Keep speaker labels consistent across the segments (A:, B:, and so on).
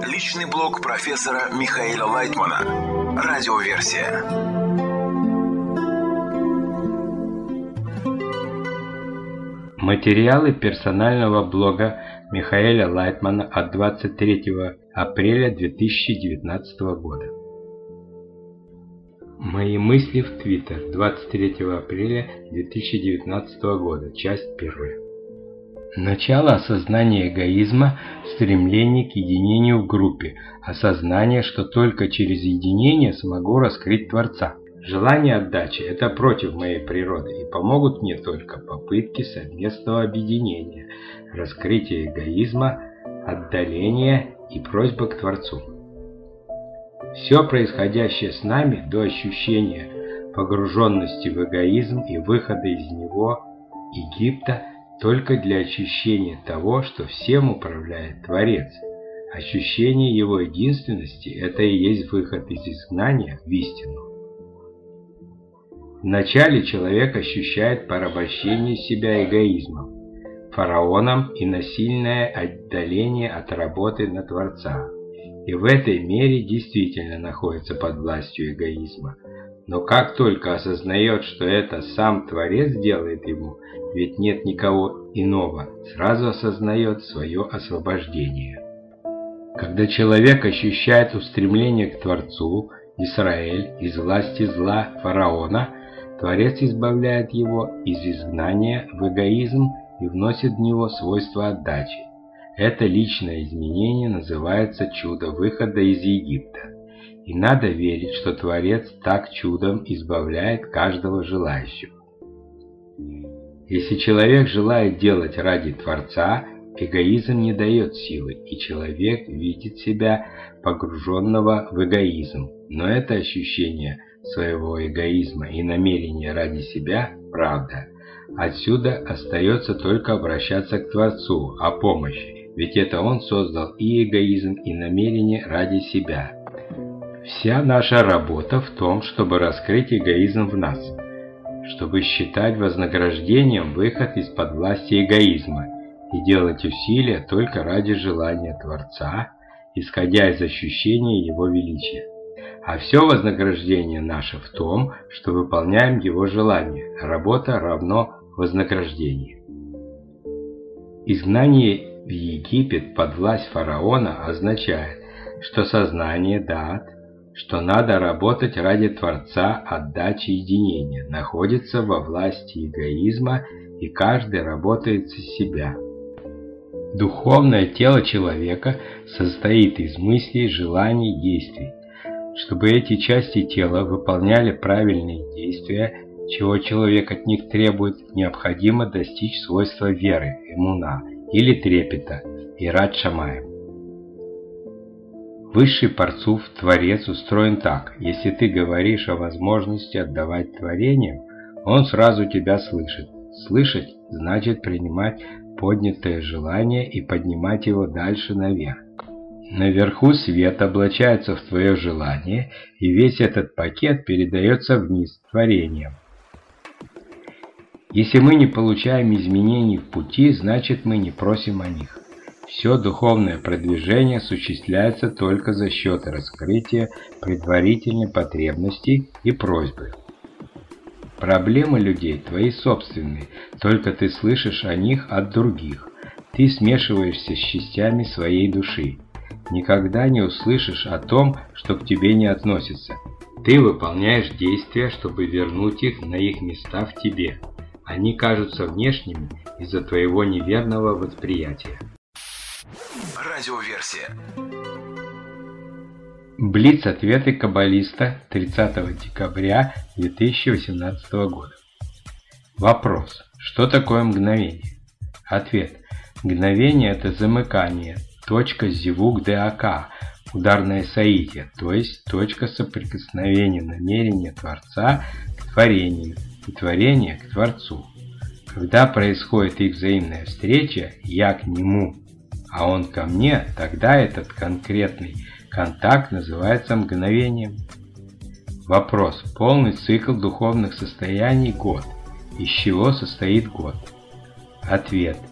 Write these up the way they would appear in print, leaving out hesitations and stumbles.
A: Личный блог профессора Михаэля Лайтмана. Радиоверсия.
B: Материалы персонального блога Михаэля Лайтмана от 23 апреля 2019 года. Мои мысли в Твиттер. 23 апреля 2019 года. Часть 1. Начало осознания эгоизма – стремление к единению в группе, осознание, что только через единение смогу раскрыть Творца. Желание отдачи – это против моей природы, и помогут мне только попытки совместного объединения, раскрытия эгоизма, отдаления и просьба к Творцу. Все происходящее с нами до ощущения погруженности в эгоизм и выхода из него, Египта, только для ощущения того, что всем управляет Творец. Ощущение его единственности – это и есть выход из изгнания в истину. Вначале человек ощущает порабощение себя эгоизмом, фараоном и насильное отдаление от работы на Творца. И в этой мере действительно находится под властью эгоизма. Но как только осознает, что это сам Творец делает ему, ведь нет никого иного, сразу осознает свое освобождение. Когда человек ощущает устремление к Творцу, Израиль, из власти зла фараона, Творец избавляет его из изгнания в эгоизм и вносит в него свойства отдачи. Это личное изменение называется чудо выхода из Египта. И надо верить, что Творец так чудом избавляет каждого желающего. Если человек желает делать ради Творца, эгоизм не дает силы, и человек видит себя погруженного в эгоизм. Но это ощущение своего эгоизма и намерения ради себя – правда. Отсюда остается только обращаться к Творцу о помощи, ведь это Он создал и эгоизм, и намерение ради себя. Вся наша работа в том, чтобы раскрыть эгоизм в нас, чтобы считать вознаграждением выход из-под власти эгоизма и делать усилия только ради желания Творца, исходя из ощущения Его величия. А все вознаграждение наше в том, что выполняем Его желание. Работа равно вознаграждение. Изгнание в Египет под власть фараона означает, что сознание дат, что надо работать ради Творца, отдачи единения, находится во власти эгоизма, и каждый работает за себя. Духовное тело человека состоит из мыслей, желаний, действий. Чтобы эти части тела выполняли правильные действия, чего человек от них требует, необходимо достичь свойства веры, эмуна, или трепета, ират шамаем. Высший Парцуф, Творец, устроен так: если ты говоришь о возможности отдавать творениям, он сразу тебя слышит. Слышать значит принимать поднятое желание и поднимать его дальше наверх. Наверху свет облачается в твое желание, и весь этот пакет передается вниз творениям. Если мы не получаем изменений в пути, значит мы не просим о них. Все духовное продвижение осуществляется только за счет раскрытия предварительной потребности и просьбы. Проблемы людей твои собственные, только ты слышишь о них от других. Ты смешиваешься с частями своей души. Никогда не услышишь о том, что к тебе не относится. Ты выполняешь действия, чтобы вернуть их на их места в тебе. Они кажутся внешними из-за твоего неверного восприятия.
A: Радиоверсия.
B: Блиц-ответы каббалиста 30 декабря 2018 года. Вопрос. Что такое мгновение? Ответ. Мгновение – это замыкание, точка зивук деака, ударное соитие, то есть точка соприкосновения намерения Творца к творению и творения к Творцу. Когда происходит их взаимная встреча, я к нему, а он ко мне, тогда этот конкретный контакт называется мгновением. Вопрос. Полный цикл духовных состояний – год. Из чего состоит год? Ответ.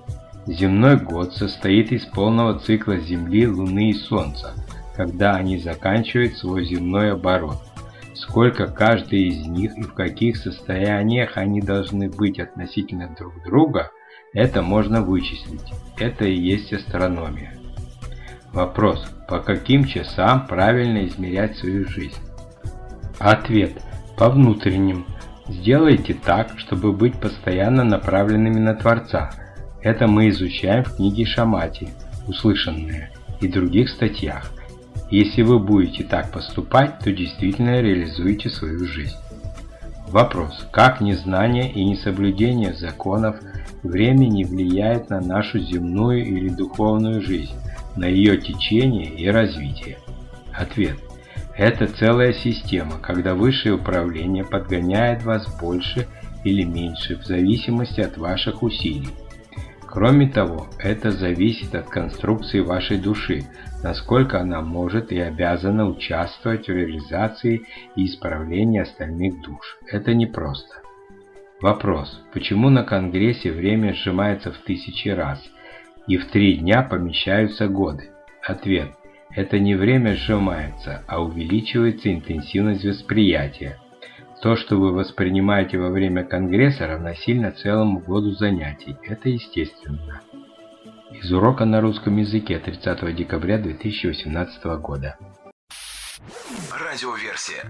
B: Земной год состоит из полного цикла Земли, Луны и Солнца, когда они заканчивают свой земной оборот. Сколько каждый из них и в каких состояниях они должны быть относительно друг друга, это можно вычислить. Это и есть астрономия. Вопрос: по каким часам правильно измерять свою жизнь? Ответ: по внутренним. Сделайте так, чтобы быть постоянно направленными на Творца. Это мы изучаем в книге Шамати, услышанное, и других статьях. Если вы будете так поступать, то действительно реализуете свою жизнь. Вопрос: как незнание и несоблюдение законов времени влияет на нашу земную или духовную жизнь, на ее течение и развитие? Ответ: это целая система, когда высшее управление подгоняет вас больше или меньше в зависимости от ваших усилий. Кроме того, это зависит от конструкции вашей души, насколько она может и обязана участвовать в реализации и исправлении остальных душ. Это непросто. Вопрос: почему на Конгрессе время сжимается в 1000 раз, и в 3 дня помещаются годы? Ответ: это не время сжимается, а увеличивается интенсивность восприятия. То, что вы воспринимаете во время Конгресса, равносильно целому году занятий. Это естественно. Из урока на русском языке 30 декабря 2018 года.
A: Радиоверсия.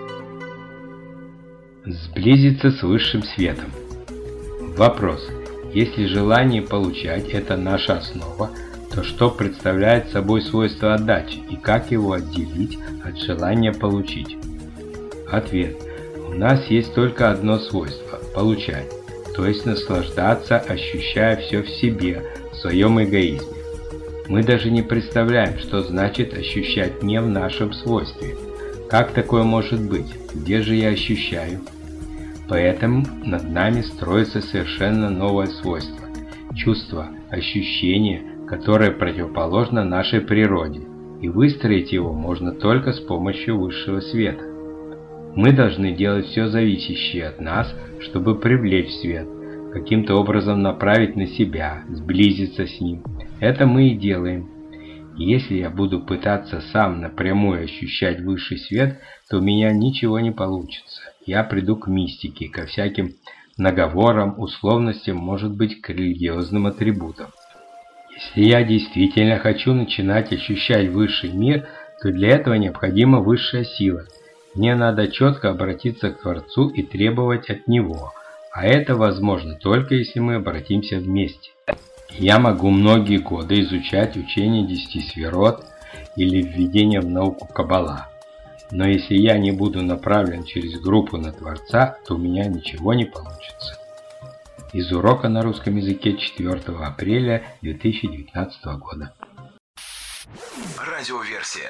B: Сблизиться с высшим светом. Вопрос: если желание получать – это наша основа, то что представляет собой свойство отдачи и как его отделить от желания получить? Ответ: у нас есть только одно свойство – получать, то есть наслаждаться, ощущая все в себе, в своем эгоизме. Мы даже не представляем, что значит ощущать не в нашем свойстве. Как такое может быть? Где же я ощущаю? Поэтому над нами строится совершенно новое свойство – чувство, ощущение, которое противоположно нашей природе, и выстроить его можно только с помощью высшего света. Мы должны делать все зависящее от нас, чтобы привлечь свет, каким-то образом направить на себя, сблизиться с ним. Это мы и делаем. Если я буду пытаться сам напрямую ощущать высший свет, то у меня ничего не получится. Я приду к мистике, ко всяким наговорам, условностям, может быть, к религиозным атрибутам. Если я действительно хочу начинать ощущать высший мир, то для этого необходима высшая сила. Мне надо четко обратиться к Творцу и требовать от Него, а это возможно только если мы обратимся вместе. Я могу многие годы изучать учение 10 сферот или введение в науку Каббала, но если я не буду направлен через группу на Творца, то у меня ничего не получится. Из урока на русском языке 4 апреля 2019 года.
A: Радиоверсия.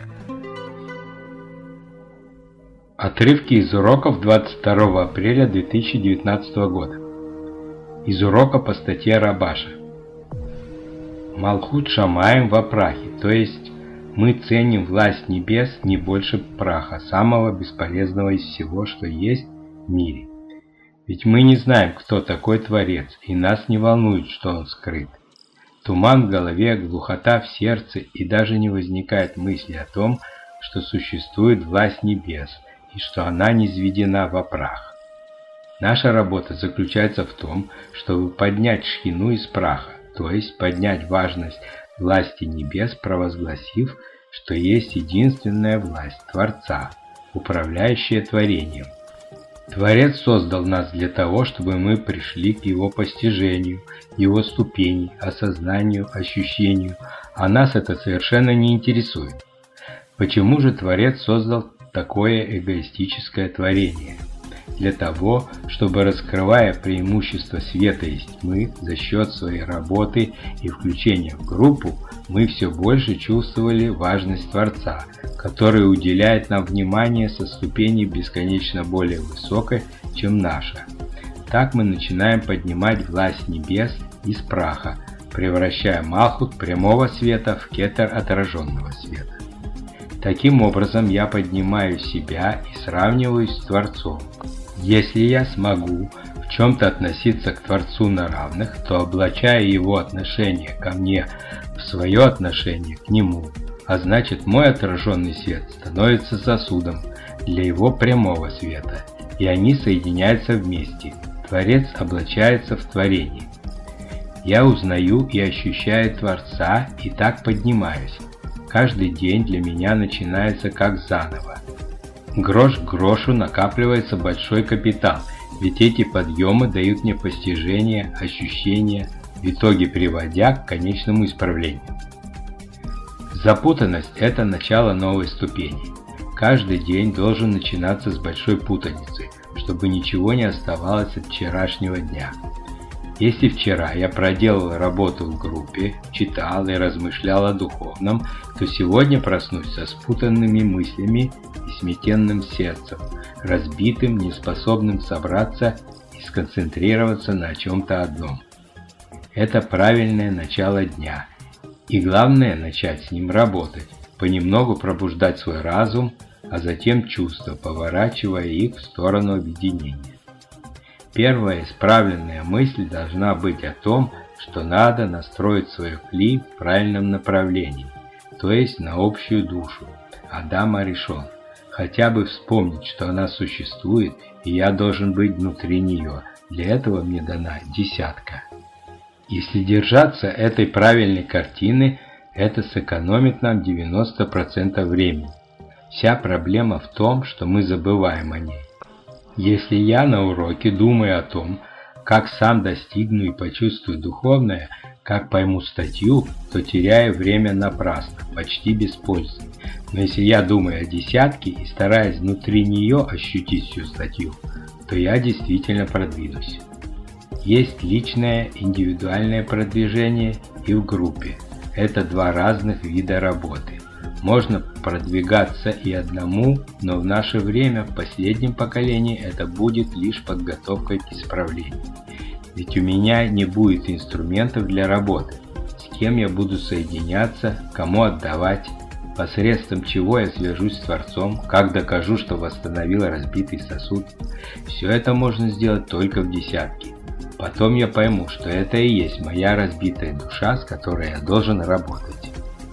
B: Отрывки из уроков 22 апреля 2019 года. Из урока по статье Рабаша. Малхут Шамаим во прахе, то есть мы ценим власть небес не больше праха, самого бесполезного из всего, что есть в мире. Ведь мы не знаем, кто такой Творец, и нас не волнует, что он скрыт. Туман в голове, глухота в сердце, и даже не возникает мысли о том, что существует власть небес, и что она низведена во прах. Наша работа заключается в том, чтобы поднять шхину из праха, то есть поднять важность власти небес, провозгласив, что есть единственная власть Творца, управляющая творением. Творец создал нас для того, чтобы мы пришли к Его постижению, Его ступени, осознанию, ощущению, а нас это совершенно не интересует. Почему же Творец создал такое эгоистическое творение? Для того, чтобы, раскрывая преимущества света и тьмы за счет своей работы и включения в группу, мы все больше чувствовали важность Творца, который уделяет нам внимание со ступени бесконечно более высокой, чем наша. Так мы начинаем поднимать власть небес из праха, превращая Малхут прямого света в кетер отраженного света. Таким образом, я поднимаю себя и сравниваюсь с Творцом. Если я смогу в чем-то относиться к Творцу на равных, то облачая его отношение ко мне в свое отношение к нему, а значит мой отраженный свет становится сосудом для его прямого света, и они соединяются вместе. Творец облачается в творении. Я узнаю и ощущаю Творца, и так поднимаюсь. Каждый день для меня начинается как заново. Грош к грошу накапливается большой капитал, ведь эти подъемы дают мне постижение, ощущения, в итоге приводя к конечному исправлению. Запутанность – это начало новой ступени. Каждый день должен начинаться с большой путаницы, чтобы ничего не оставалось от вчерашнего дня. Если вчера я проделал работу в группе, читал и размышлял о духовном, то сегодня проснусь со спутанными мыслями и сметенным сердцем, разбитым, неспособным собраться и сконцентрироваться на чем-то одном. Это правильное начало дня, и главное начать с ним работать, понемногу пробуждать свой разум, а затем чувства, поворачивая их в сторону объединения. Первая исправленная мысль должна быть о том, что надо настроить свое кли в правильном направлении, то есть на общую душу, Адам Аришон. Хотя бы вспомнить, что она существует, и я должен быть внутри нее. Для этого мне дана десятка. Если держаться этой правильной картины, это сэкономит нам 90% времени. Вся проблема в том, что мы забываем о ней. Если я на уроке думаю о том, как сам достигну и почувствую духовное, как пойму статью, то теряю время напрасно, почти без пользы. Но если я думаю о десятке и стараюсь внутри нее ощутить всю статью, то я действительно продвинусь. Есть личное, индивидуальное продвижение и в группе. Это два разных вида работы. Можно продвигаться и одному, но в наше время, в последнем поколении, это будет лишь подготовкой к исправлению. Ведь у меня не будет инструментов для работы. С кем я буду соединяться, кому отдавать, посредством чего я свяжусь с Творцом, как докажу, что восстановил разбитый сосуд. Все это можно сделать только в десятке. Потом я пойму, что это и есть моя разбитая душа, с которой я должен работать.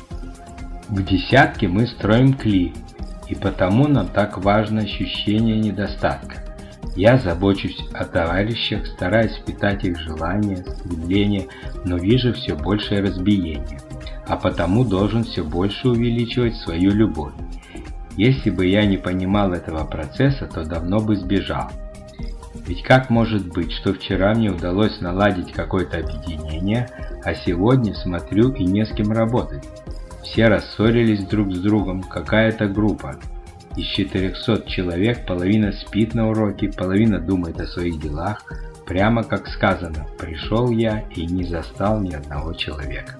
B: В десятке мы строим кли, и потому нам так важно ощущение недостатка. Я забочусь о товарищах, стараюсь питать их желания, стремления, но вижу все большее разбиение, а потому должен все больше увеличивать свою любовь. Если бы я не понимал этого процесса, то давно бы сбежал. Ведь как может быть, что вчера мне удалось наладить какое-то объединение, а сегодня смотрю и не с кем работать? Все рассорились друг с другом, какая-то группа. Из 400 человек половина спит на уроке, половина думает о своих делах. Прямо как сказано, пришел я и не застал ни одного человека.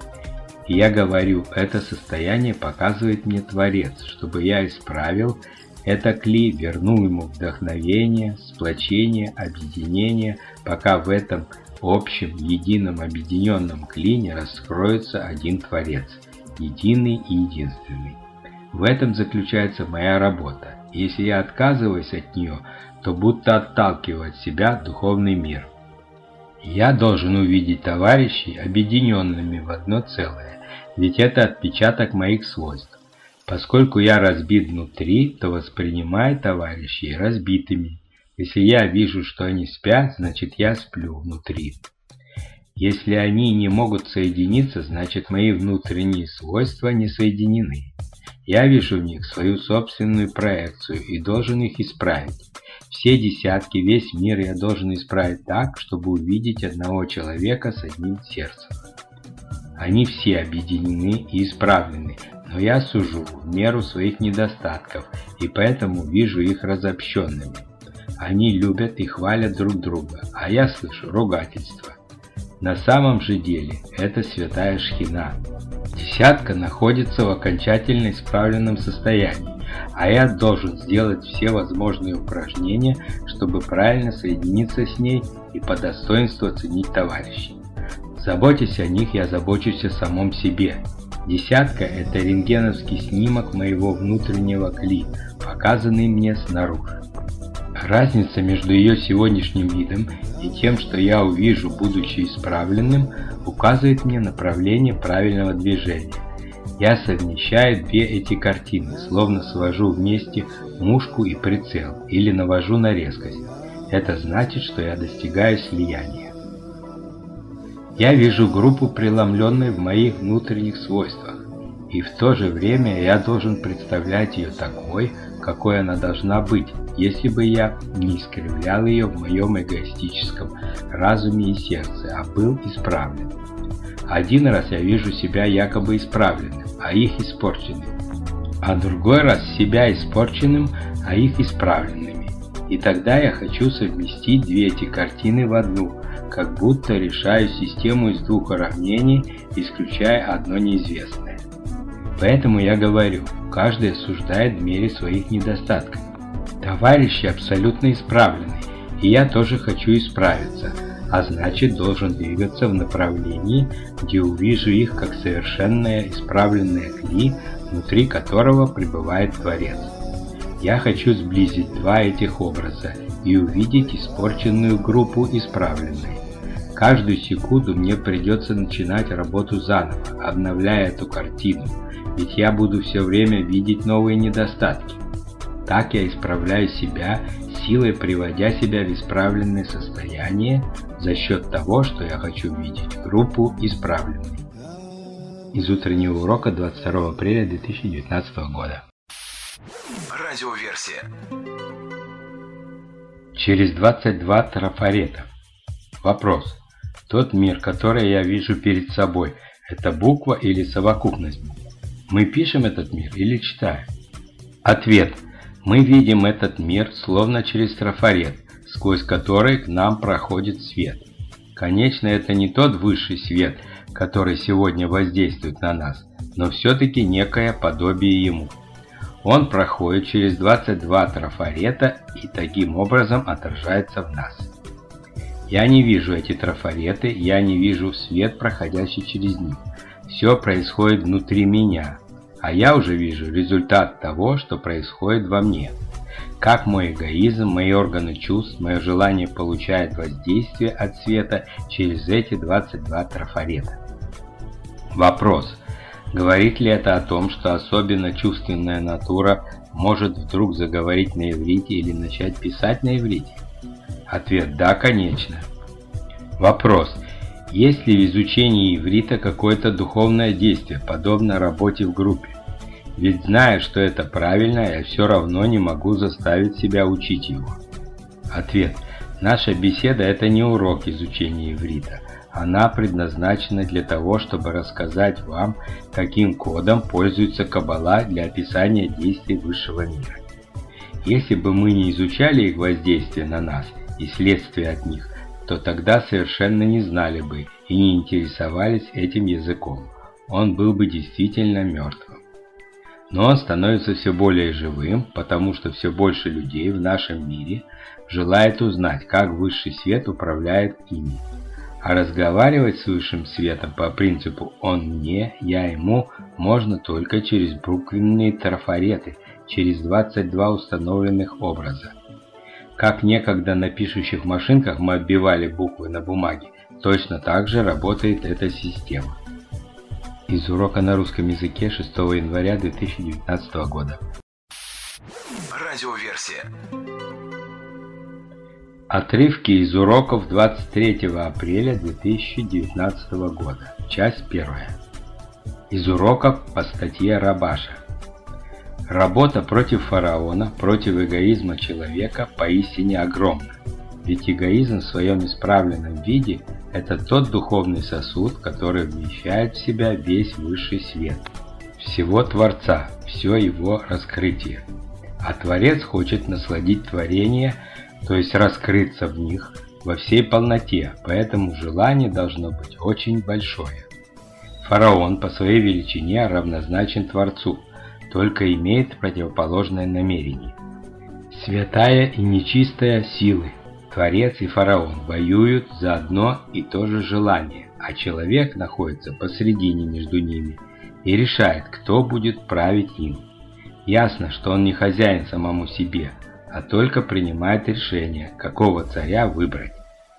B: И я говорю, это состояние показывает мне Творец, чтобы я исправил это кли, вернул ему вдохновение, сплочение, объединение, пока в этом общем, едином, объединенном кли не раскроется один Творец, единый и единственный. В этом заключается моя работа. Если я отказываюсь от нее, то будто отталкиваю от себя духовный мир. Я должен увидеть товарищей объединенными в одно целое, ведь это отпечаток моих свойств. Поскольку я разбит внутри, то воспринимаю товарищей разбитыми. Если я вижу, что они спят, значит я сплю внутри. Если они не могут соединиться, значит мои внутренние свойства не соединены. Я вижу в них свою собственную проекцию и должен их исправить. Все десятки, весь мир я должен исправить так, чтобы увидеть одного человека с одним сердцем. Они все объединены и исправлены, но я сужу в меру своих недостатков и поэтому вижу их разобщенными. Они любят и хвалят друг друга, а я слышу ругательства. На самом же деле это святая шхина. Десятка находится в окончательно исправленном состоянии, а я должен сделать все возможные упражнения, чтобы правильно соединиться с ней и по достоинству оценить товарищей. Заботясь о них, я забочусь о самом себе. Десятка – это рентгеновский снимок моего внутреннего кли, показанный мне снаружи. Разница между ее сегодняшним видом и тем, что я увижу, будучи исправленным, указывает мне направление правильного движения. Я совмещаю две эти картины, словно свожу вместе мушку и прицел, или навожу на резкость. Это значит, что я достигаю слияния. Я вижу группу, преломленной в моих внутренних свойствах, и в то же время я должен представлять ее такой, какой она должна быть, если бы я не искривлял ее в моем эгоистическом разуме и сердце, а был исправлен. Один раз я вижу себя якобы исправленным, а их испорченным, а другой раз себя испорченным, а их исправленными. И тогда я хочу совместить две эти картины в одну, как будто решаю систему из двух уравнений, исключая одно неизвестное. Поэтому я говорю, каждый осуждает в мере своих недостатков. Товарищи абсолютно исправлены, и я тоже хочу исправиться, а значит должен двигаться в направлении, где увижу их как совершенное исправленное кли, внутри которого пребывает Творец. Я хочу сблизить два этих образа и увидеть испорченную группу исправленной. Каждую секунду мне придется начинать работу заново, обновляя эту картину, ведь я буду все время видеть новые недостатки. Так я исправляю себя, силой приводя себя в исправленное состояние за счет того, что я хочу видеть группу исправленной. Из утреннего урока 22 апреля 2019 года.
A: Радиоверсия.
B: Через 22 трафарета. Вопрос. Тот мир, который я вижу перед собой, это буква или совокупность букв? Мы пишем этот мир или читаем? Ответ. Мы видим этот мир словно через трафарет, сквозь который к нам проходит свет. Конечно, это не тот высший свет, который сегодня воздействует на нас, но все-таки некое подобие ему. Он проходит через 22 трафарета и таким образом отражается в нас. Я не вижу эти трафареты, я не вижу свет, проходящий через них. Все происходит внутри меня, а я уже вижу результат того, что происходит во мне. Как мой эгоизм, мои органы чувств, мое желание получает воздействие от света через эти 22 трафарета. Вопрос. Говорит ли это о том, что особенно чувственная натура может вдруг заговорить на иврите или начать писать на иврите? Ответ. Да, конечно. Вопрос. Есть ли в изучении иврита какое-то духовное действие, подобно работе в группе? Ведь зная, что это правильно, я все равно не могу заставить себя учить его. Ответ. Наша беседа – это не урок изучения иврита. Она предназначена для того, чтобы рассказать вам, каким кодом пользуется Каббала для описания действий высшего мира. Если бы мы не изучали их воздействие на нас и следствие от них, то тогда совершенно не знали бы и не интересовались этим языком. Он был бы действительно мертвым. Но он становится все более живым, потому что все больше людей в нашем мире желает узнать, как высший свет управляет ими. А разговаривать с высшим светом по принципу «он мне, я ему» можно только через буквенные трафареты, через 22 установленных образа. Как некогда на пишущих машинках мы отбивали буквы на бумаге, точно так же работает эта система. Из урока на русском языке 6 января 2019 года.
A: Радиоверсия.
B: Отрывки из уроков 23 апреля 2019 года. Часть 1. Из уроков по статье Рабаша. Работа против фараона, против эгоизма человека поистине огромна. Ведь эгоизм в своем исправленном виде – это тот духовный сосуд, который вмещает в себя весь высший свет, всего Творца, все его раскрытие. А Творец хочет насладить творение, то есть раскрыться в них во всей полноте, поэтому желание должно быть очень большое. Фараон по своей величине равнозначен Творцу, только имеет противоположное намерение. Святая и нечистая силы, Творец и фараон воюют за одно и то же желание, а человек находится посредине между ними и решает, кто будет править им. Ясно, что он не хозяин самому себе, а только принимает решение, какого царя выбрать.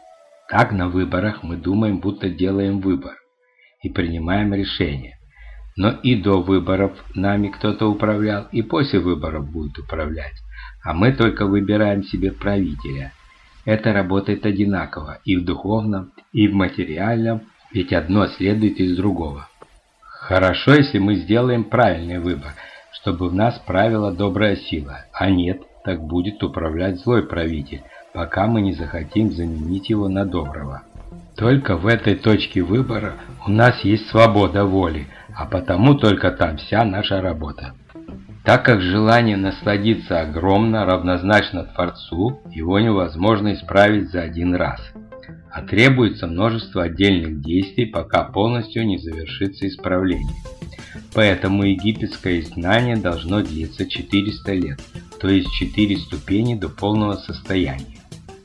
B: Так на выборах мы думаем, будто делаем выбор и принимаем решение. Но и до выборов нами кто-то управлял, и после выборов будет управлять, а мы только выбираем себе правителя. Это работает одинаково и в духовном, и в материальном, ведь одно следует из другого. Хорошо, если мы сделаем правильный выбор, чтобы в нас правила добрая сила, а нет, так будет управлять злой правитель, пока мы не захотим заменить его на доброго. Только в этой точке выбора у нас есть свобода воли, а потому только там вся наша работа. Так как желание насладиться огромно, равнозначно Творцу, его невозможно исправить за один раз, а требуется множество отдельных действий, пока полностью не завершится исправление. Поэтому египетское изгнание должно длиться 400 лет, то есть 4 ступени до полного состояния.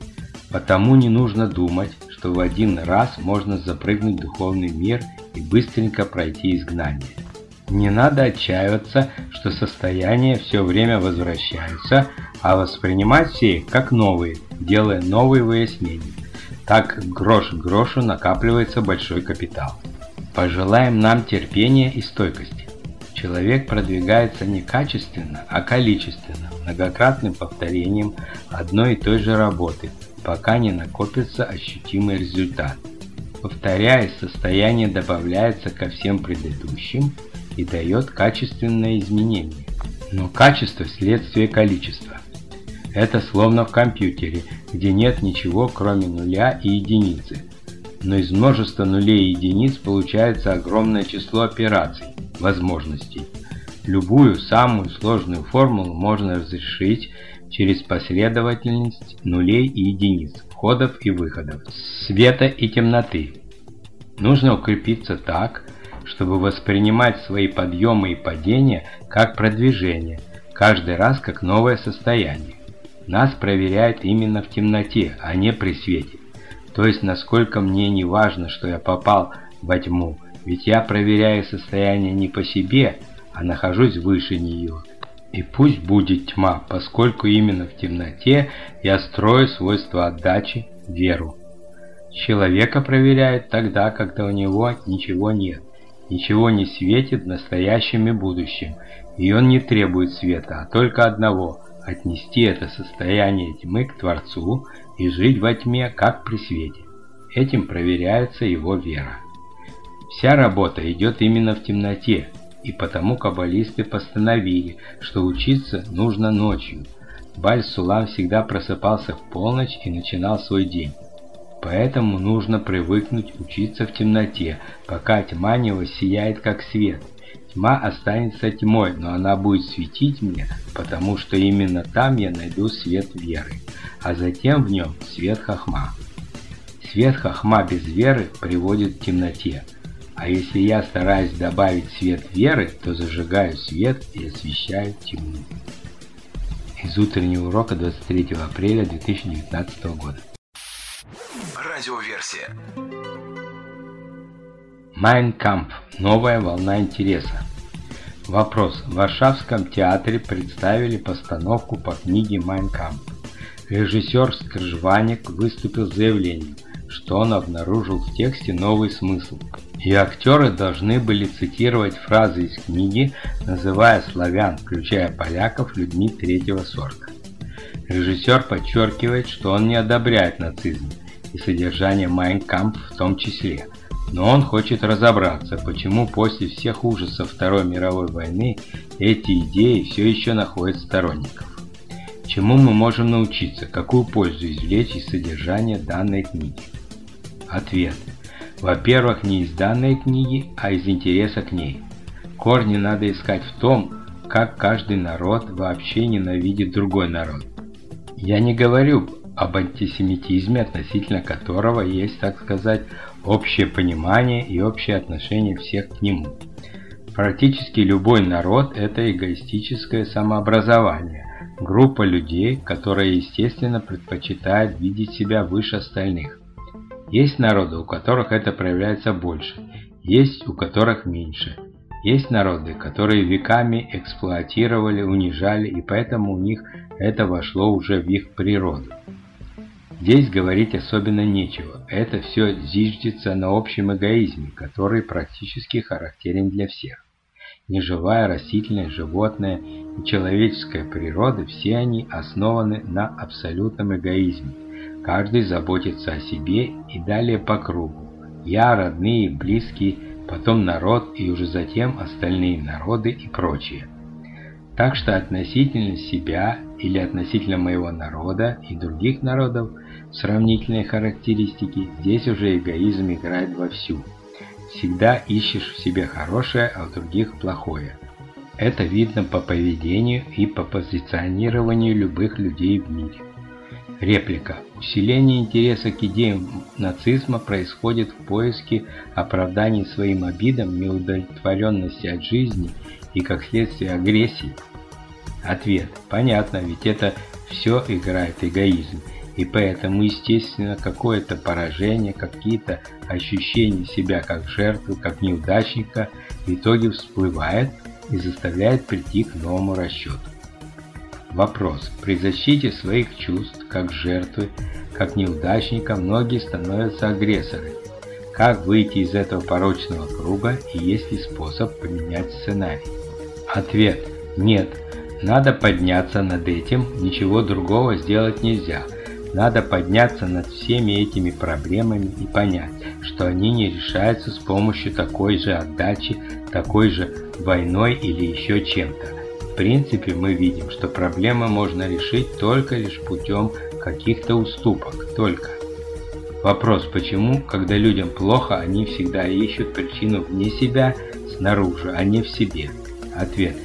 B: Потому не нужно думать, что в один раз можно запрыгнуть в духовный мир и быстренько пройти изгнание. Не надо отчаиваться, что состояния все время возвращаются, а воспринимать все их как новые, делая новые выяснения. Так грош к грошу накапливается большой капитал. Пожелаем нам терпения и стойкости. Человек продвигается не качественно, а количественно, многократным повторением одной и той же работы, пока не накопится ощутимый результат. Повторяясь, состояние добавляется ко всем предыдущим и дает качественное изменение. Но качество – следствие количества. Это словно в компьютере, где нет ничего, кроме нуля и единицы. Но из множества нулей и единиц получается огромное число операций, возможностей. Любую самую сложную формулу можно разрешить через последовательность нулей и единиц, входов и выходов, света и темноты. Нужно укрепиться так, чтобы воспринимать свои подъемы и падения как продвижение, каждый раз как новое состояние. Нас проверяют именно в темноте, а не при свете. То есть, насколько мне не важно, что я попал во тьму, ведь я проверяю состояние не по себе, а нахожусь выше нее. И пусть будет тьма, поскольку именно в темноте я строю свойства отдачи, веру. Человека проверяют тогда, когда у него ничего нет, ничего не светит в настоящем и будущем, и он не требует света, а только одного – отнести это состояние тьмы к Творцу и жить во тьме, как при свете. Этим проверяется его вера. Вся работа идет именно в темноте, и потому каббалисты постановили, что учиться нужно ночью. Баль-Сулам всегда просыпался в полночь и начинал свой день. Поэтому нужно привыкнуть учиться в темноте, пока тьма не воссияет как свет. Тьма останется тьмой, но она будет светить мне, потому что именно там я найду свет веры, а затем в нем свет хохма. Свет хохма без веры приводит к темноте, а если я стараюсь добавить свет веры, то зажигаю свет и освещаю тьму. Из утреннего урока 23 апреля 2019 года.
A: Радиоверсия.
B: Mein Kampf. Новая волна интереса. Вопрос. В Варшавском театре представили постановку по книге Mein Kampf. Режиссер Скржваник выступил с заявлением, что он обнаружил в тексте новый смысл. И актеры должны были цитировать фразы из книги, называя славян, включая поляков, людьми третьего сорта. Режиссер подчеркивает, что он не одобряет нацизм и содержание Mein Kampf в том числе. Но он хочет разобраться, почему после всех ужасов Второй мировой войны эти идеи все еще находят сторонников. Чему мы можем научиться, какую пользу извлечь из содержания данной книги? Ответ. Во-первых, не из данной книги, а из интереса к ней. Корни надо искать в том, как каждый народ вообще ненавидит другой народ. Я не говорю об антисемитизме, относительно которого есть, так сказать, общее понимание и общее отношение всех к нему. Практически любой народ – это эгоистическое самообразование, группа людей, которая, естественно, предпочитает видеть себя выше остальных. Есть народы, у которых это проявляется больше, есть у которых меньше. Есть народы, которые веками эксплуатировали, унижали, и поэтому у них это вошло уже в их природу. Здесь говорить особенно нечего, это все зиждется на общем эгоизме, который практически характерен для всех. Неживая, растительная, животная и человеческая природа, все они основаны на абсолютном эгоизме. Каждый заботится о себе и далее по кругу. Я, родные, близкие, потом народ и уже затем остальные народы и прочее. Так что относительно себя или относительно моего народа и других народов сравнительные характеристики, здесь уже эгоизм играет вовсю. Всегда ищешь в себе хорошее, а в других плохое. Это видно по поведению и по позиционированию любых людей в мире. Реплика. Усиление интереса к идеям нацизма происходит в поиске оправданий своим обидам, неудовлетворенности от жизни и, как следствие, агрессии. Ответ. Понятно, ведь это все играет эгоизм, и поэтому, естественно, какое-то поражение, какие-то ощущения себя как жертвы, как неудачника в итоге всплывает и заставляет прийти к новому расчету. Вопрос. При защите своих чувств, как жертвы, как неудачника, многие становятся агрессорами. Как выйти из этого порочного круга и есть ли способ поменять сценарий? Ответ. Нет. Надо подняться над этим, ничего другого сделать нельзя. Надо подняться над всеми этими проблемами и понять, что они не решаются с помощью такой же отдачи, такой же войной или еще чем-то. В принципе, мы видим, что проблемы можно решить только лишь путем каких-то уступок, только. Вопрос, почему, когда людям плохо, они всегда ищут причину вне себя, снаружи, а не в себе? Ответ.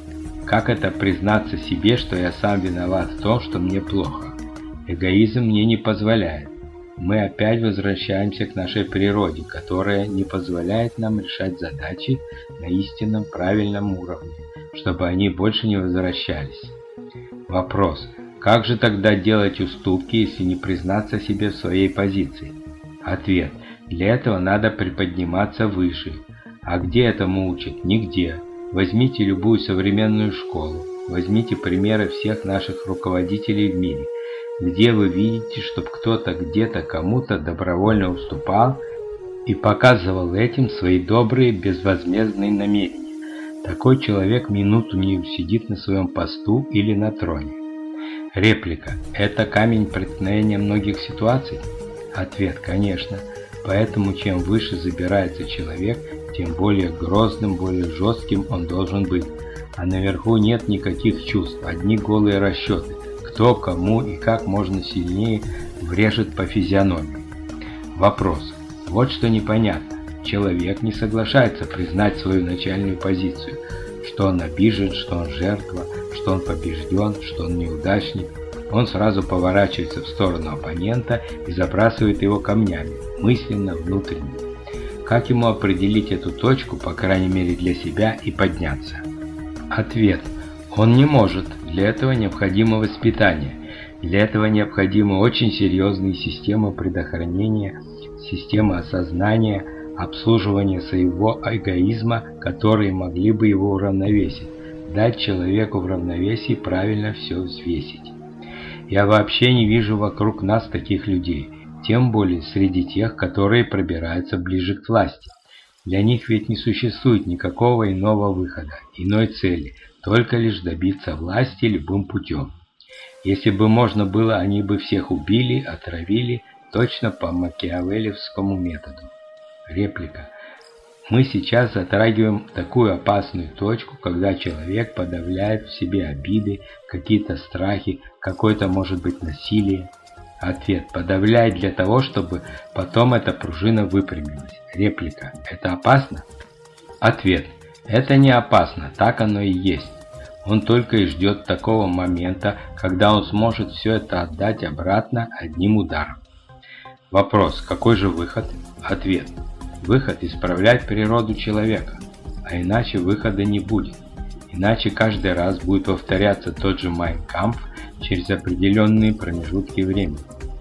B: Как это признаться себе, что я сам виноват в том, что мне плохо? Эгоизм мне не позволяет. Мы опять возвращаемся к нашей природе, которая не позволяет нам решать задачи на истинном правильном уровне, чтобы они больше не возвращались. Вопрос. Как же тогда делать уступки, если не признаться себе в своей позиции? Ответ. Для этого надо приподниматься выше. А где этому учат? Нигде. Возьмите любую современную школу. Возьмите примеры всех наших руководителей в мире. Где вы видите, чтобы кто-то где-то кому-то добровольно уступал и показывал этим свои добрые безвозмездные намерения? Такой человек минуту не усидит на своем посту или на троне. Реплика. Это камень преткновения многих ситуаций? Ответ. Конечно. Поэтому чем выше забирается человек, тем более грозным, более жестким он должен быть. А наверху нет никаких чувств, одни голые расчеты. Кто, кому и как можно сильнее врежет по физиономии. Вопрос. Вот что непонятно. Человек не соглашается признать свою начальную позицию, что он обижен, что он жертва, что он побежден, что он неудачник. Он сразу поворачивается в сторону оппонента и забрасывает его камнями, мысленно, внутренне. Как ему определить эту точку, по крайней мере для себя, и подняться? Ответ. Он не может. Для этого необходимо воспитание. Для этого необходимы очень серьезные системы предохранения, системы осознания, обслуживания своего эгоизма, которые могли бы его уравновесить, дать человеку в равновесии правильно все взвесить. Я вообще не вижу вокруг нас таких людей, тем более среди тех, которые пробираются ближе к власти. Для них ведь не существует никакого иного выхода, иной цели, только лишь добиться власти любым путем. Если бы можно было, они бы всех убили, отравили, точно по макиавеллевскому методу. Реплика. Мы сейчас затрагиваем такую опасную точку, когда человек подавляет в себе обиды, какие-то страхи, какое-то может быть насилие. Ответ. Подавляет для того, чтобы потом эта пружина выпрямилась. Реплика. Это опасно? Ответ. Это не опасно, так оно и есть. Он только и ждет такого момента, когда он сможет все это отдать обратно одним ударом. Вопрос. Какой же выход? Ответ. Выход – исправлять природу человека, а иначе выхода не будет. Иначе каждый раз будет повторяться тот же Mein Kampf через определенные промежутки времени.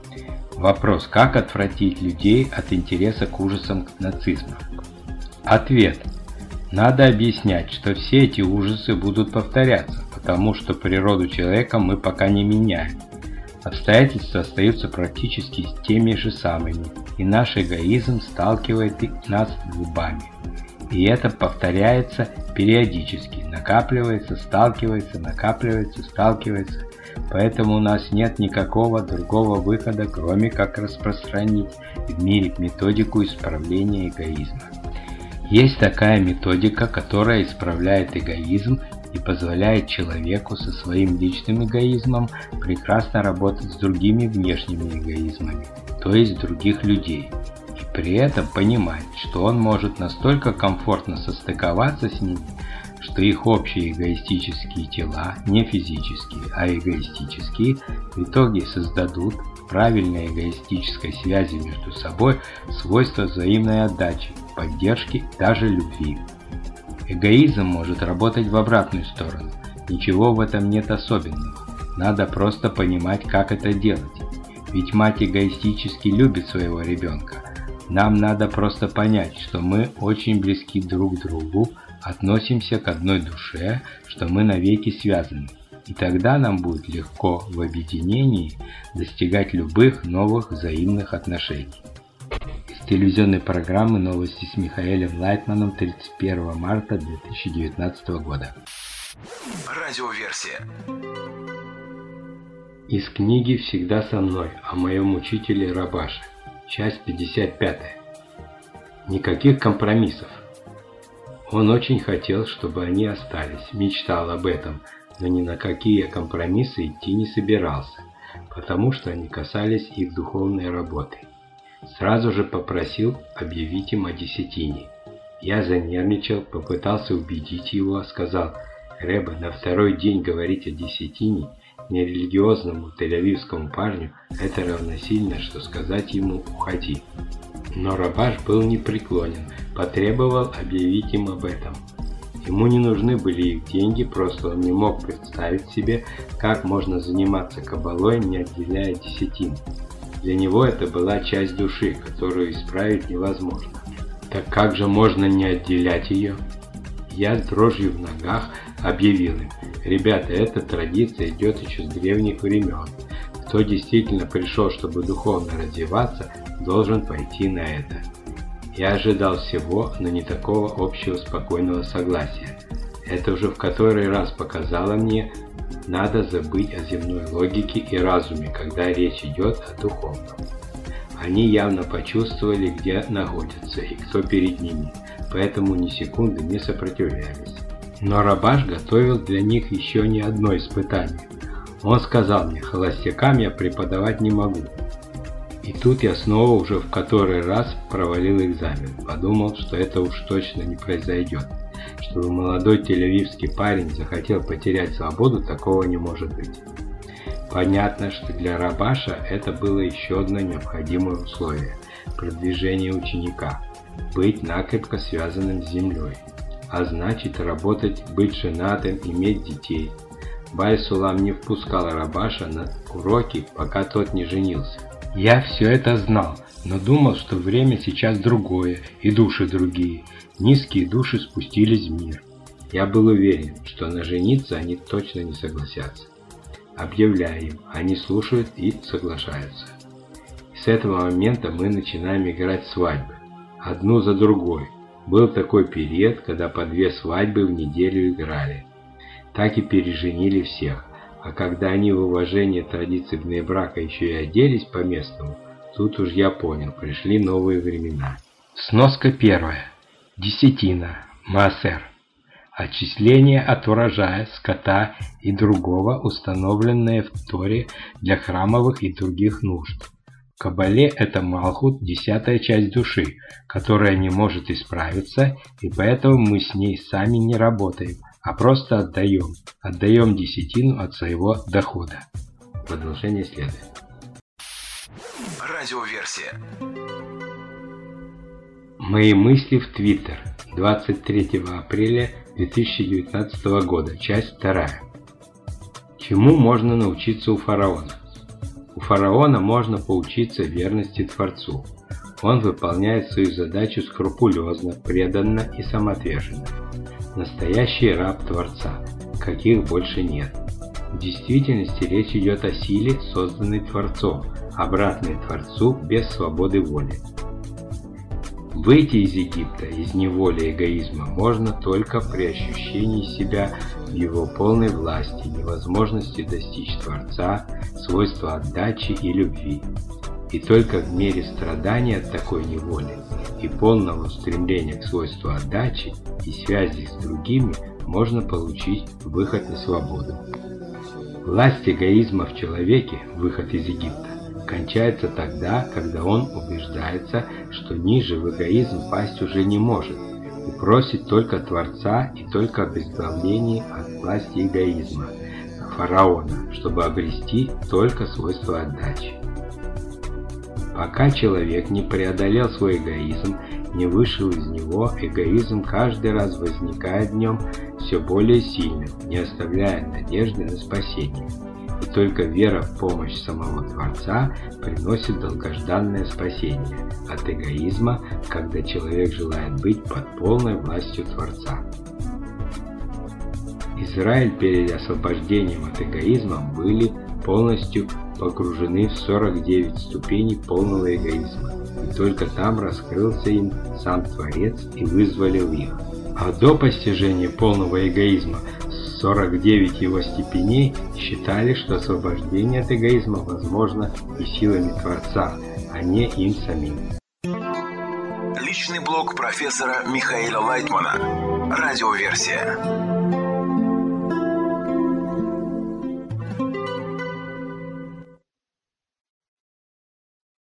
B: Вопрос. Как отвратить людей от интереса к ужасам нацизма? Ответ. Надо объяснять, что все эти ужасы будут повторяться, потому что природу человека мы пока не меняем. Обстоятельства остаются практически теми же самыми, и наш эгоизм сталкивает нас лбами. И это повторяется периодически, накапливается, сталкивается, накапливается, сталкивается. Поэтому у нас нет никакого другого выхода, кроме как распространить в мире методику исправления эгоизма. Есть такая методика, которая исправляет эгоизм и позволяет человеку со своим личным эгоизмом прекрасно работать с другими внешними эгоизмами, то есть других людей, и при этом понимать, что он может настолько комфортно состыковаться с ними, что их общие эгоистические тела, не физические, а эгоистические, в итоге создадут в правильной эгоистической связи между собой свойства взаимной отдачи, поддержки, даже любви. Эгоизм может работать в обратную сторону. Ничего в этом нет особенного. Надо просто понимать, как это делать. Ведь мать эгоистически любит своего ребенка. Нам надо просто понять, что мы очень близки друг к другу, относимся к одной душе, что мы навеки связаны. И тогда нам будет легко в объединении достигать любых новых взаимных отношений. Из телевизионной программы «Новости с Михаэлем Лайтманом» 31 марта 2019 года.
A: Радиоверсия.
B: Из книги «Всегда со мной» о моем учителе Рабаше. Часть 55. Никаких компромиссов. Он очень хотел, чтобы они остались, мечтал об этом, но ни на какие компромиссы идти не собирался, потому что они касались их духовной работы. Сразу же попросил объявить им о десятине. Я занервничал, попытался убедить его, сказал: «Ребе, на второй день говорить о десятине нерелигиозному тель-авивскому парню – это равносильно, что сказать ему «уходи». Но Рабаш был непреклонен, потребовал объявить им об этом. Ему не нужны были их деньги, просто он не мог представить себе, как можно заниматься каббалой, не отделяя десятин. Для него это была часть души, которую исправить невозможно. Так как же можно не отделять ее? Я с дрожью в ногах объявил им: «Ребята, эта традиция идет еще с древних времен. Кто действительно пришел, чтобы духовно развиваться, должен пойти на это». Я ожидал всего, но не такого общего спокойного согласия. Это уже в который раз показало мне, надо забыть о земной логике и разуме, когда речь идет о духовном. Они явно почувствовали, где находятся и кто перед ними, поэтому ни секунды не сопротивлялись. Но Рабаш готовил для них еще не одно испытание. Он сказал мне: «Холостякам я преподавать не могу». И тут я снова уже в который раз провалил экзамен. Подумал, что это уж точно не произойдет. Чтобы молодой тель-авивский парень захотел потерять свободу, такого не может быть. Понятно, что для Рабаша это было еще одно необходимое условие – продвижение ученика. Быть накрепко связанным с землей. А значит, работать, быть женатым, иметь детей. Баль-Сулам не впускал Рабаша на уроки, пока тот не женился. Я все это знал, но думал, что время сейчас другое, и души другие. Низкие души спустились в мир. Я был уверен, что на жениться они точно не согласятся. Объявляю им, они слушают и соглашаются. И с этого момента мы начинаем играть свадьбы. Одну за другой. Был такой период, когда по 2 свадьбы в неделю играли. Так и переженили всех. А когда они в уважение традиций внебрака еще и оделись по-местному, тут уж я понял, пришли новые времена. Сноска 1. Десятина. Маасер. Отчисление от урожая, скота и другого, установленное в Торе для храмовых и других нужд. В Кабале это Малхут, 10-я часть души, которая не может исправиться, и поэтому мы с ней сами не работаем, а просто отдаем десятину от своего дохода. Продолжение следует.
A: Радиоверсия.
B: Мои мысли в Твиттер. 23 апреля 2019 года. Часть 2. Чему можно научиться у фараона? У фараона можно поучиться верности Творцу. Он выполняет свою задачу скрупулезно, преданно и самоотверженно. настоящий раб Творца, каких больше нет. В действительности речь идет о силе, созданной Творцом, обратной Творцу без свободы воли. Выйти из Египта, из неволи эгоизма, можно только при ощущении себя в его полной власти, невозможности достичь Творца, свойства отдачи и любви. И только в мере страдания от такой неволи и полного устремления к свойству отдачи и связи с другими можно получить выход на свободу. Власть эгоизма в человеке, выход из Египта, кончается тогда, когда он убеждается, что ниже в эгоизм пасть уже не может, и просит только Творца и только об избавлении от власти эгоизма, фараона, чтобы обрести только свойство отдачи. Пока человек не преодолел свой эгоизм, не вышел из него, эгоизм каждый раз возникает в нем все более сильным, не оставляя надежды на спасение. И только вера в помощь самого Творца приносит долгожданное спасение от эгоизма, когда человек желает быть под полной властью Творца. Израиль перед освобождением от эгоизма были полностью погружены в 49 ступеней полного эгоизма, и только там раскрылся им сам Творец и вызволил их. А до постижения полного эгоизма 49 его степеней считали, что освобождение от эгоизма возможно и силами Творца, а не им самим.
A: Личный блог профессора Михаила Лайтмана. Радиоверсия.